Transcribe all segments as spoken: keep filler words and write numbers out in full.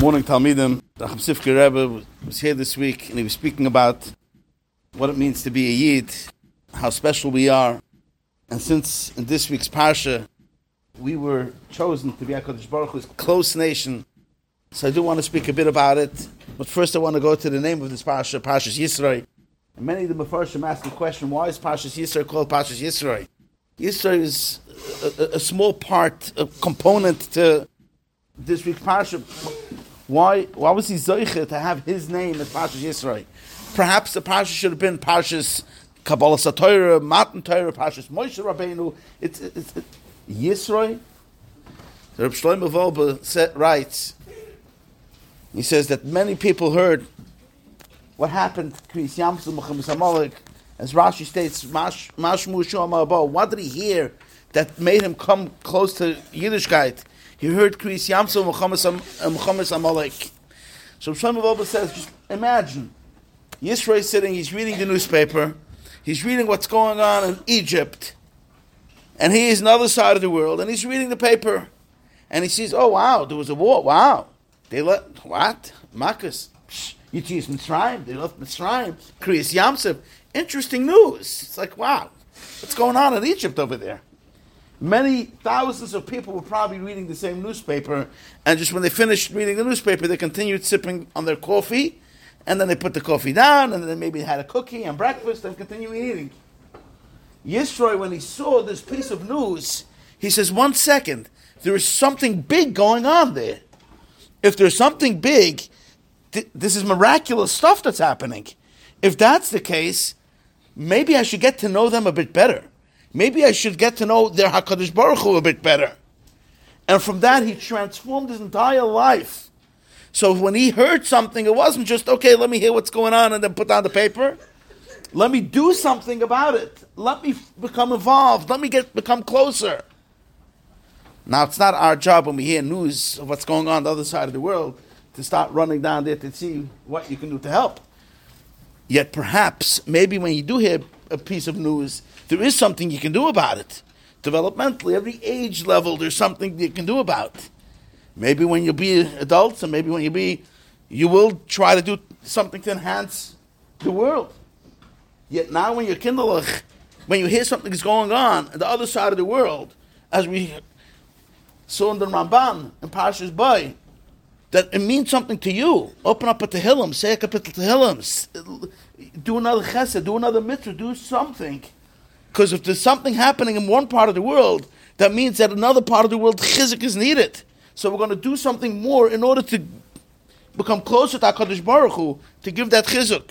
Morning, Talmidim. The Chaim Sifka Rebbe was here this week, and he was speaking about what it means to be a Yid, how special we are. And since in this week's Parsha, we were chosen to be HaKadosh Baruch Hu's close nation, so I do want to speak a bit about it. But first I want to go to the name of this Parsha, Parshas Yisro. And many of the Mefarshim ask the question, why is Parshas Yisro called Parshas Yisro? Yisro is a, a, a small part, a component to this week's Parsha. Why, why was he Zoiche to have his name as Parshas Yisro? Perhaps the Parsha should have been Parshas Kabbalah Satorah, Matan Torah, Parshas Moshe Rabbeinu. It's, it's, it's Yisro. The Reb Shlomo Wolbe writes, he says that many people heard what happened to Kriyas Yamsuf Mechumas Amalek, as Rashi states, Mashmu Shu Abo. What did he hear that made him come close to Yiddishkeit? He heard Kriyas Yamsuf Mechumas Amalek. So Shlomo Wolbe says, just imagine, Yisro is sitting, he's reading the newspaper, he's reading what's going on in Egypt, and he is on the other side of the world, and he's reading the paper, and he sees, oh wow, there was a war, wow. They let, what? Makkos. Yitzias Mitzrayim, they left Mitzrayim, Kriyas Yamsuf. Interesting news. It's like, wow, what's going on in Egypt over there? Many thousands of people were probably reading the same newspaper, and just when they finished reading the newspaper, they continued sipping on their coffee, and then they put the coffee down, and then maybe had a cookie and breakfast, and continued eating. Yisro, when he saw this piece of news, he says, one second, there is something big going on there. If there's something big, th- this is miraculous stuff that's happening. If that's the case, maybe I should get to know them a bit better. Maybe I should get to know their HaKadosh Baruch Hu a bit better. And from that, he transformed his entire life. So when he heard something, it wasn't just, okay, let me hear what's going on and then put down the paper. Let me do something about it. Let me become involved. Let me get become closer. Now, it's not our job when we hear news of what's going on on the other side of the world to start running down there to see what you can do to help. Yet perhaps, maybe when you do hear a piece of news, there is something you can do about it. Developmentally, every age level, there's something you can do about it. Maybe when you be adults, and maybe when you be, you will try to do something to enhance the world. Yet now when you're kinderlich, when you hear something is going on on the other side of the world, as we saw in the Ramban and Parshas Bay, that it means something to you. Open up a Tehillim, say a kapitel Tehillim, do another chesed, do another mitzvah, do something. Because if there's something happening in one part of the world, that means that another part of the world chizuk is needed. So we're going to do something more in order to become closer to HaKadosh Baruch Hu, to give that chizuk.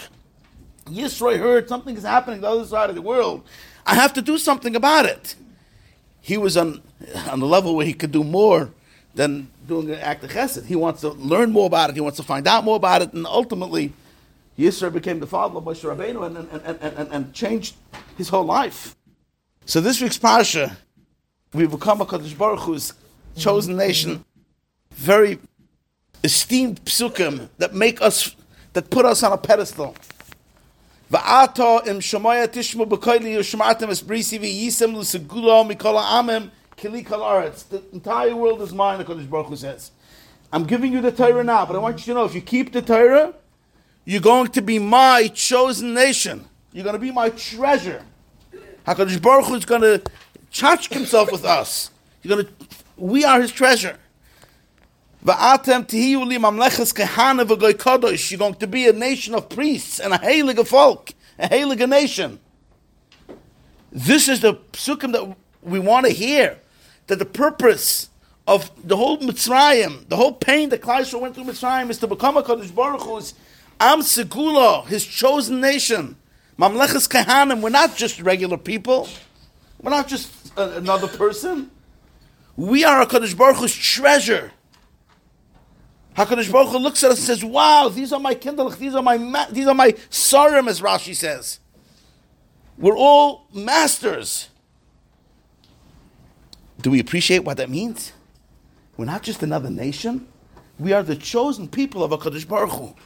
Yisro heard something is happening on the other side of the world. I have to do something about it. He was on, on the level where he could do more than doing an act of chesed. He wants to learn more about it. He wants to find out more about it. And ultimately, Yisro became the father of Moshe Rabbeinu and, and, and, and, and changed his whole life. So this week's Parsha, we become a HaKadosh Baruch Hu's chosen nation. Very esteemed psukim that make us, that put us on a pedestal. Va'ata im shomaya tishmu b'koili yushmatem es brisi v'yisem l'segula mikol ha'amim kili kol aretz. The entire world is mine, the HaKadosh Baruch Hu says. I'm giving you the Torah now, but I want you to know, if you keep the Torah, you're going to be my chosen nation. You're going to be my treasure. HaKadosh Baruch Hu is going to charge himself with us. You're going to, we are his treasure. Va'atem tihiyu li mamleches kehana v'goy kadosh. You're going to be a nation of priests and a heilige folk, a heilige nation. This is the psukim that we want to hear. That the purpose of the whole Mitzrayim, the whole pain that Klal Yisrael went through Mitzrayim, is to become a HaKadosh Baruch Hu's Am Segula, his chosen nation. Mamleches kehanim. We're not just regular people. We're not just a, another person. We are a HaKadosh Baruch Hu's treasure. HaKadosh Baruch Hu looks at us and says, wow, these are my kindlech, these are my ma- these are my sarim, as Rashi says. We're all masters. Do we appreciate what that means? We're not just another nation. We are the chosen people of HaKadosh Baruch Hu.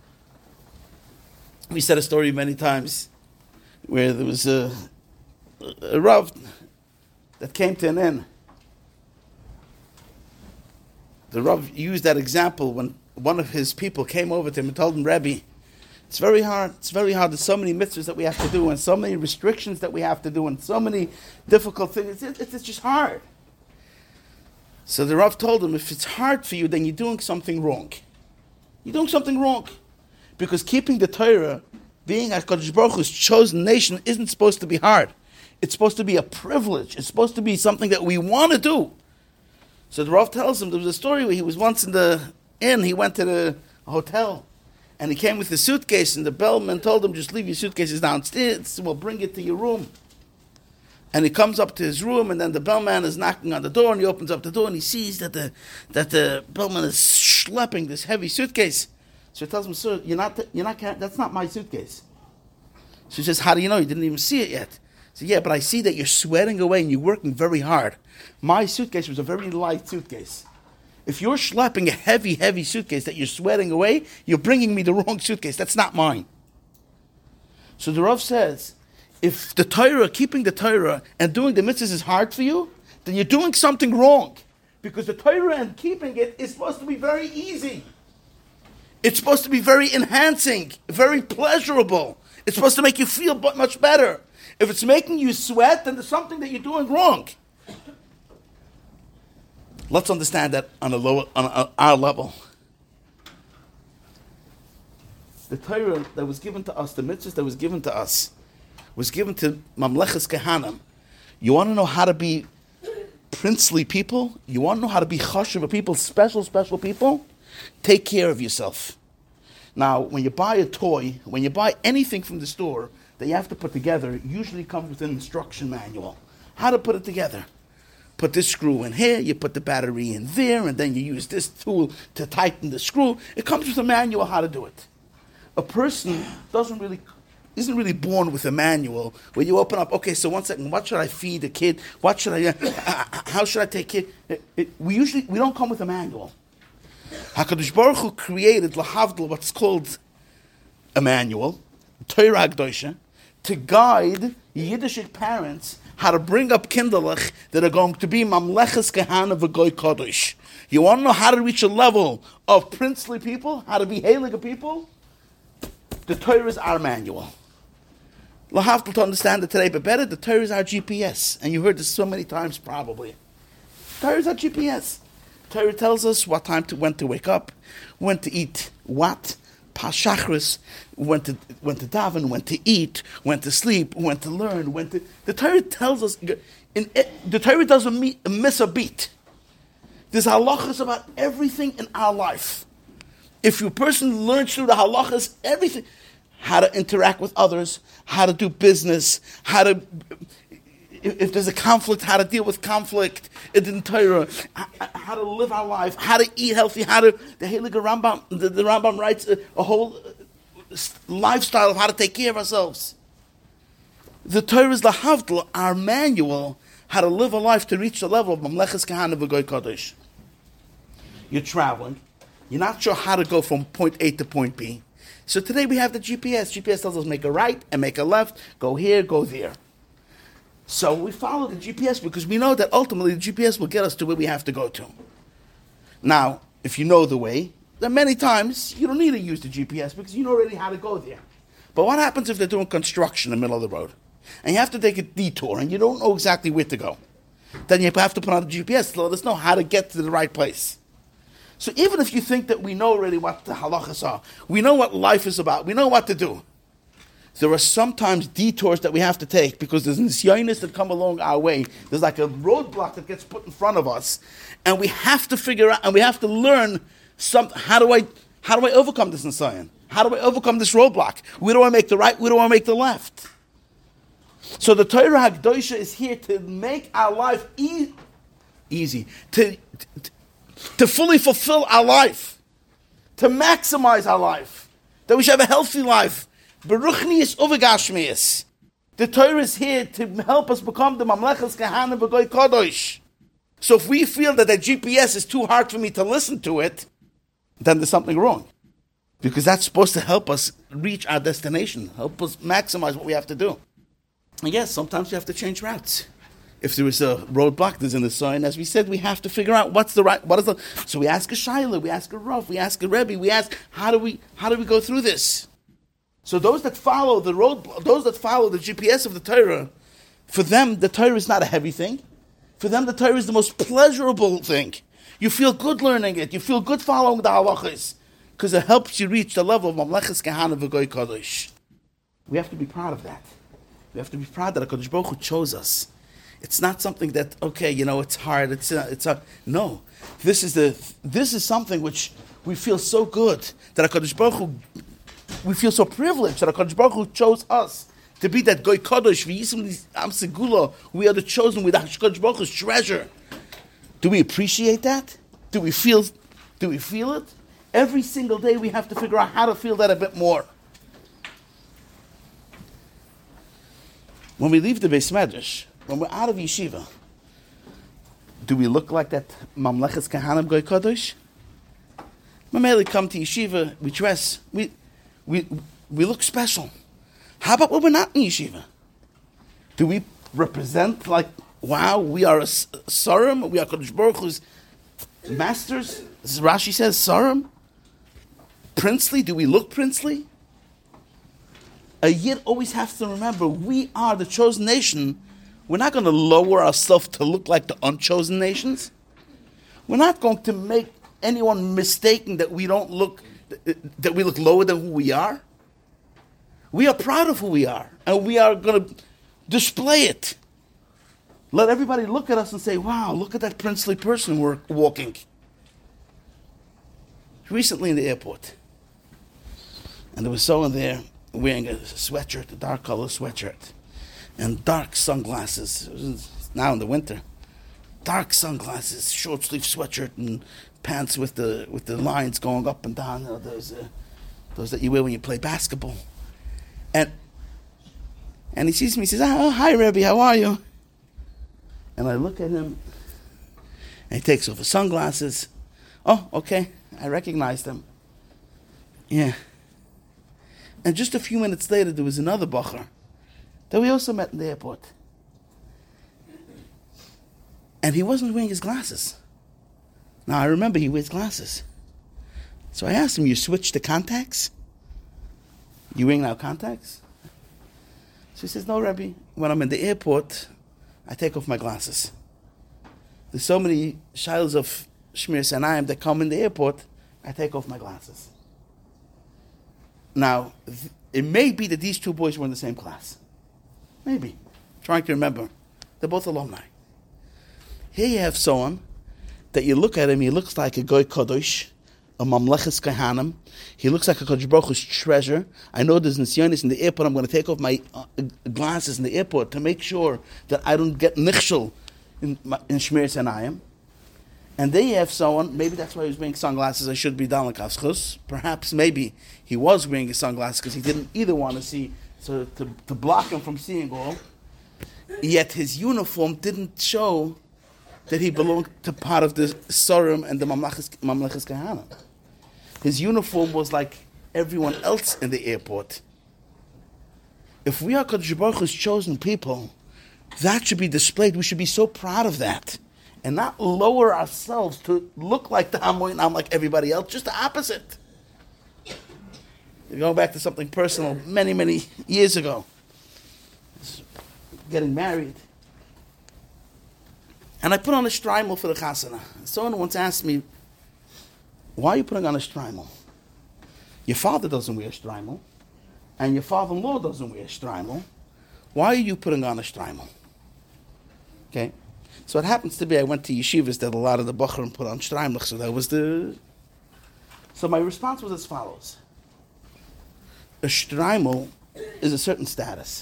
We said a story many times where there was a, a Rav that came to an inn. The Rav used that example when, one of his people came over to him and told him, Rebbe, it's very hard. It's very hard. There's so many mitzvahs that we have to do and so many restrictions that we have to do and so many difficult things. It's, it's, it's just hard. So the Rav told him, if it's hard for you, then you're doing something wrong. You're doing something wrong. Because keeping the Torah, being HaKadosh Baruch Hu's chosen nation, isn't supposed to be hard. It's supposed to be a privilege. It's supposed to be something that we want to do. So the Rav tells him, there was a story where he was once in the inn, he went to the hotel, and he came with his suitcase, and the bellman told him, just leave your suitcases downstairs, we'll bring it to your room. And he comes up to his room, and then the bellman is knocking on the door, and he opens up the door, and he sees that the that the bellman is schlepping this heavy suitcase. So he tells him, sir, you're not, you're not, that's not my suitcase. So he says, how do you know? You didn't even see it yet. He said, yeah, but I see that you're sweating away, and you're working very hard. My suitcase was a very light suitcase. If you're schlepping a heavy, heavy suitcase that you're sweating away, you're bringing me the wrong suitcase. That's not mine. So the Rav says, if the Torah, keeping the Torah and doing the mitzvahs is hard for you, then you're doing something wrong. Because the Torah and keeping it is supposed to be very easy. It's supposed to be very enhancing, very pleasurable. It's supposed to make you feel much better. If it's making you sweat, then there's something that you're doing wrong. Let's understand that on a lower, on a, our level. The Torah that was given to us, the mitzvahs that was given to us, was given to Mamleches Kehanim. You want to know how to be princely people? You want to know how to be chashuv people, special, special people? Take care of yourself. Now, when you buy a toy, when you buy anything from the store that you have to put together, it usually comes with an instruction manual. How to put it together. Put this screw in here, you put the battery in there, and then you use this tool to tighten the screw. It comes with a manual how to do it. A person doesn't really... isn't really born with a manual where you open up, okay, so one second, what should I feed the kid? What should I, uh, how should I take care? It, it, we usually, we don't come with a manual. HaKadosh Baruch Hu created, lahavdil, what's called a manual, Torah Hagdosha, to guide Yiddish parents how to bring up kinderlich that are going to be mamleches kahana v'goy kodesh. You want to know how to reach a level of princely people, how to be heilige people? The Torah is our manual. Lahavdil to understand it today, but better, the Torah is our G P S. And you heard this so many times probably. Torah is our G P S. Torah tells us what time to, when to wake up, when to eat what, Pashachris, when to, when to daven, when to eat, when to sleep, when to learn, when to... The Torah tells us, in, the Torah doesn't meet, miss a beat. There's halachas about everything in our life. If a person learns through the halachas, everything, how to interact with others, how to do business, how to, if, if there's a conflict, how to deal with conflict, in Torah, how to live our life, how to eat healthy, how to, the Heilige Rambam, the, the Rambam writes a, a whole lifestyle of how to take care of ourselves. The Torah is the Havdil, our manual, how to live a life to reach the level of Mamleches Kahana v'Goy Kodesh. You're traveling. You're not sure how to go from point A to point B. So today we have the G P S. G P S tells us make a right and make a left, go here, go there. So we follow the G P S because we know that ultimately the G P S will get us to where we have to go to. Now, if you know the way, then many times you don't need to use the G P S because you know already how to go there. But what happens if they're doing construction in the middle of the road? And you have to take a detour and you don't know exactly where to go. Then you have to put on the G P S to let us know how to get to the right place. So even if you think that we know already what the halachas are, we know what life is about, we know what to do, there are sometimes detours that we have to take because there's nisyonis that come along our way. There's like a roadblock that gets put in front of us, and we have to figure out, and we have to learn some, how do I how do I overcome this nisyon? How do I overcome this roadblock? Where do I make the right? Where do I make the left? So the Torah Hagdosha is here to make our life e- easy, to, to to fully fulfill our life, to maximize our life, that we should have a healthy life. Beruchnius uvegashmius. The Torah is here to help us become the Mamleches Kahana v'Goy Kodesh. So if we feel that the G P S is too hard for me to listen to it, then there's something wrong. Because that's supposed to help us reach our destination, help us maximize what we have to do. And yes, sometimes you have to change routes. If there is a roadblock, there's in the sign. As we said, we have to figure out what's the right, what is the. So we ask a Shaila, we ask a Rav, we ask a Rebbe, we ask how do we how do we go through this? So those that follow the road, those that follow the G P S of the Torah, for them the Torah is not a heavy thing. For them the Torah is the most pleasurable thing. You feel good learning it. You feel good following the halachas because it helps you reach the level of Mamleches Kahana v'Goy Kodesh. We have to be proud of that. We have to be proud that HaKadosh Baruch Hu chose us. It's not something that, okay, you know, it's hard, it's uh, it's uh, no. This is the this is something which we feel so good that HaKadosh Baruch Hu, we feel so privileged that HaKadosh Baruch Hu chose us to be that Goy Kodesh, v'yisim am segula. We are the chosen with HaKadosh Baruch Hu's treasure. Do we appreciate that? Do we feel do we feel it? Every single day we have to figure out how to feel that a bit more. When we leave the Beis Medrash, when we're out of yeshiva, do we look like that Mamleches Kahanim Goy Kodesh? Mameli come to yeshiva, we dress, we we we look special. How about when we're not in yeshiva? Do we represent like, wow, we are a Sarim, we are Kodesh Baruch Hu's masters? This is Rashi says, Sarim? Princely? Do we look princely? A Yid always has to remember, we are the chosen nation. We're not going to lower ourselves to look like the unchosen nations. We're not going to make anyone mistaken that we don't look, that we look lower than who we are. We are proud of who we are, and we are going to display it. Let everybody look at us and say, wow, look at that princely person we're walking. Recently in the airport, and there was someone there wearing a sweatshirt, a dark color sweatshirt, and dark sunglasses. It was now in the winter. Dark sunglasses, short sleeve sweatshirt, and pants with the with the lines going up and down. You know, those uh, those that you wear when you play basketball. And and he sees me. He says, "Oh, hi, Rebbe. How are you?" And I look at him, and he takes off his sunglasses. Oh, okay. I recognized him. Yeah. And just a few minutes later, there was another bacher that we also met in the airport. And he wasn't wearing his glasses. Now, I remember he wears glasses. So I asked him, you switched to contacts? You wearing now contacts? So he says, no, Rebbe. When I'm in the airport, I take off my glasses. There's so many shiles of Shmir Sanayim that come in the airport, I take off my glasses. Now, th- it may be that these two boys were in the same class. Maybe. Trying to remember. They're both alumni. Here you have someone that you look at him, he looks like a Goy Kodesh, a Mamleches Kahanim. He looks like a Kodesh Baruch Hu's treasure. I know there's Nisyonis in the airport. I'm going to take off my uh, glasses in the airport to make sure that I don't get nichshel in, in Shmir Sanayim. And there you have someone, maybe that's why he was wearing sunglasses, I should be down like Aschus. Perhaps, maybe he was wearing his sunglasses because he didn't either want to see, so to, to block him from seeing all. Yet his uniform didn't show that he belonged to part of the Sorim and the Mamleches Kahana. His uniform was like everyone else in the airport. If we are Kodesh Baruch Hu's chosen people, that should be displayed. We should be so proud of that. And not lower ourselves to look like the Hamoyin Am like everybody else, just the opposite. Going back to something personal many, many years ago. Getting married. And I put on a shtreimel for the chasana. Someone once asked me, why are you putting on a shtreimel? Your father doesn't wear a shtreimel, and your father-in-law doesn't wear a shtreimel. Why are you putting on a shtreimel? Okay? So it happens to be I went to yeshivas that a lot of the Bachrim put on shtreimlich, so that was the... So my response was as follows. A shtreimel is a certain status.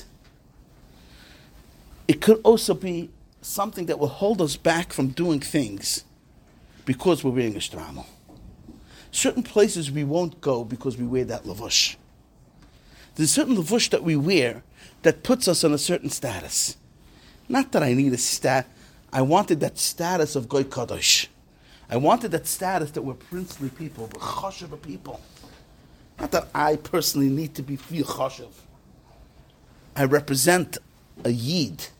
It could also be something that will hold us back from doing things because we're wearing a shtreimel. Certain places we won't go because we wear that lavush. There's a certain lavush that we wear that puts us in a certain status. Not that I need a stat... I wanted that status of Goy Kodesh. I wanted that status that we're princely people, we're choshev people. Not that I personally need to be feel choshev. I represent a yid.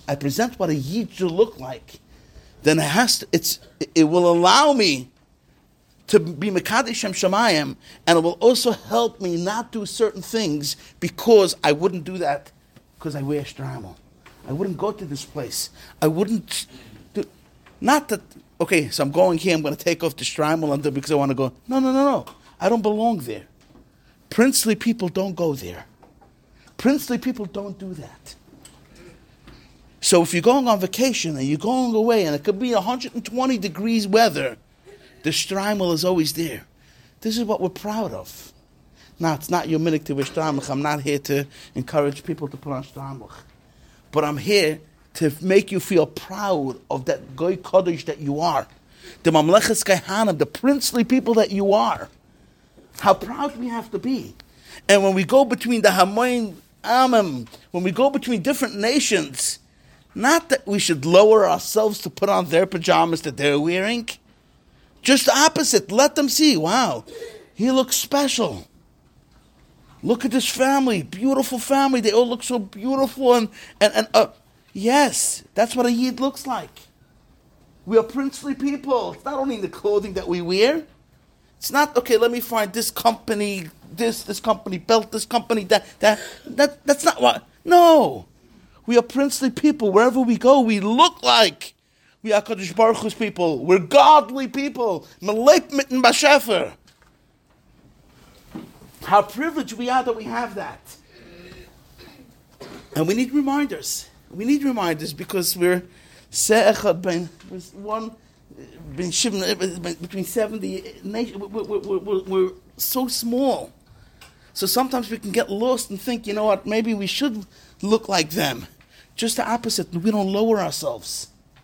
I present what a Yid should look like, then it has to, it's, it will allow me to be Mekadesh Shem Shamayim, and it will also help me not do certain things because I wouldn't do that because I wear shtreimel. I wouldn't go to this place. I wouldn't do, not that, okay, so I'm going here, I'm going to take off the shtreimel and because I want to go. No, no, no, no. I don't belong there. Princely people don't go there. Princely people don't do that. So if you're going on vacation and you're going away and it could be one hundred twenty degrees weather, the shtreimel is always there. This is what we're proud of. Now, it's not your minute to wear shtreimel. I'm not here to encourage people to put on shtreimel. But I'm here to make you feel proud of that Goy Kodesh that you are. The Mamleches Kaihanim, the princely people that you are. How proud we have to be. And when we go between the Hamoin Amim, when we go between different nations, not that we should lower ourselves to put on their pajamas that they're wearing. Just the opposite. Let them see, wow, he looks special. Look at this family, beautiful family. They all look so beautiful. And, and, and uh, yes, that's what a Yid looks like. We are princely people. It's not only in the clothing that we wear. It's not, okay, let me find this company, this, this company belt, this company, that, that, that. That's not what, no. We are princely people. Wherever we go, we look like we are Kadosh Baruch Hu's people. We're godly people. Melek mitten bashefer. How privileged we are that we have that. And we need reminders. We need reminders because we're se'echad ben one between seventy nations. We're, we're, we're, we're so small. So sometimes we can get lost and think, you know what, maybe we should look like them. Just the opposite. We don't lower ourselves.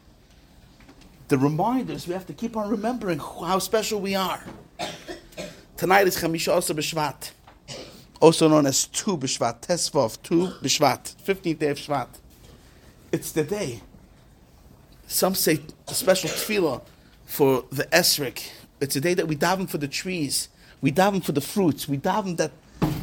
The reminders, we have to keep on remembering how special we are. Tonight is Chamisha Osa B'Shvat, also known as Tu B'Shvat, Tesvav, Tu B'Shvat, fifteenth day of Shvat. It's the day. Some say a special tefillah for the Esrik. It's a day that we daven for the trees. We daven for the fruits. We daven that.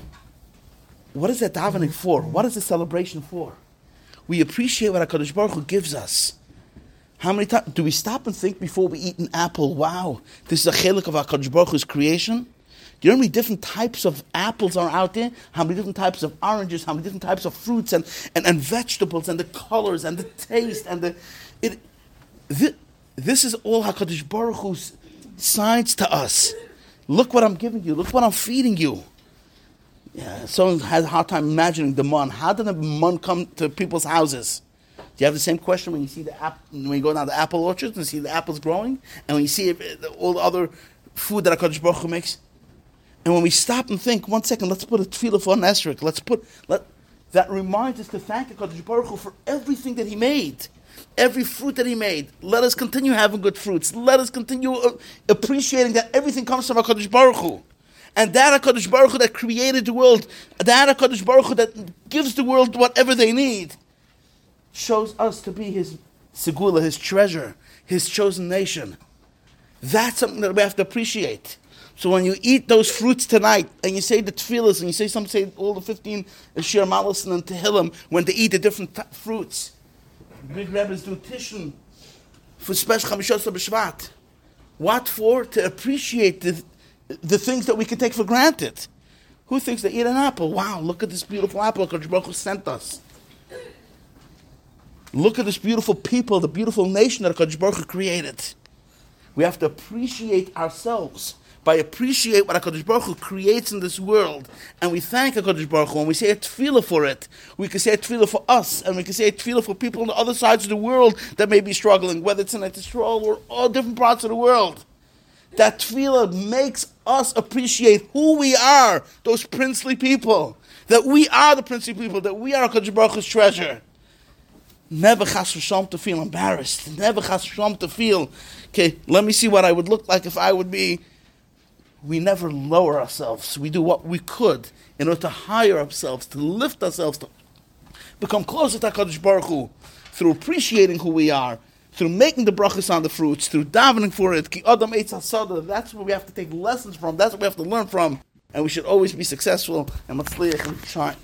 What is that davening for? What is the celebration for? We appreciate what HaKadosh Baruch Hu gives us. How many times do we stop and think before we eat an apple? Wow, this is a chelik of HaKadosh Baruch Hu's creation. Do you know how many different types of apples are out there? How many different types of oranges? How many different types of fruits and, and, and vegetables and the colors and the taste and the it. This, this is all HaKadosh Baruch Hu's signs to us. Look what I'm giving you. Look what I'm feeding you. Yeah, someone has a hard time imagining the mun. How did the mun come to people's houses? Do you have the same question when you see the app, when you go down the apple orchards and see the apples growing, and when you see all the other food that HaKadosh Baruch Hu makes? And when we stop and think, one second, let's put a tefillah for an esrog. Let's put let that reminds us to thank HaKadosh Baruch Hu for everything that He made, every fruit that He made. Let us continue having good fruits. Let us continue uh, appreciating that everything comes from HaKadosh Baruch Hu. And that HaKadosh Baruch Hu that created the world, that HaKadosh Baruch Hu that gives the world whatever they need, shows us to be His segula, His treasure, His chosen nation. That's something that we have to appreciate. So when you eat those fruits tonight, and you say the tefillahs, and you say some say all the fifteen Shir Malos and Tehillim, when they eat the different t- fruits, big rabbis do tishon for special Chamishos B'Shvat. What for? To appreciate the the things that we can take for granted. Who thinks they eat an apple? Wow, look at this beautiful apple HaKadosh Baruch Hu sent us. Look at this beautiful people, the beautiful nation that HaKadosh Baruch Hu created. We have to appreciate ourselves by appreciate what HaKadosh Baruch Hu creates in this world. And we thank HaKadosh Baruch Hu, and we say a tefillah for it. We can say a tefillah for us, and we can say a tefillah for people on the other sides of the world that may be struggling, whether it's in Israel or all different parts of the world. That tefillah makes us appreciate who we are, those princely people. That we are the princely people, that we are HaKadosh Baruch Hu's treasure. Never chas v'shalom to feel embarrassed. Never chas v'shalom to feel, okay, let me see what I would look like if I would be. We never lower ourselves. We do what we could in order to higher ourselves, to lift ourselves, to become closer to HaKadosh Baruch Hu, through appreciating who we are, through making the brachas on the fruits, through davening for it. Ki adam eitz hasada. That's where we have to take lessons from. That's what we have to learn from. And we should always be successful and matzliach and shine.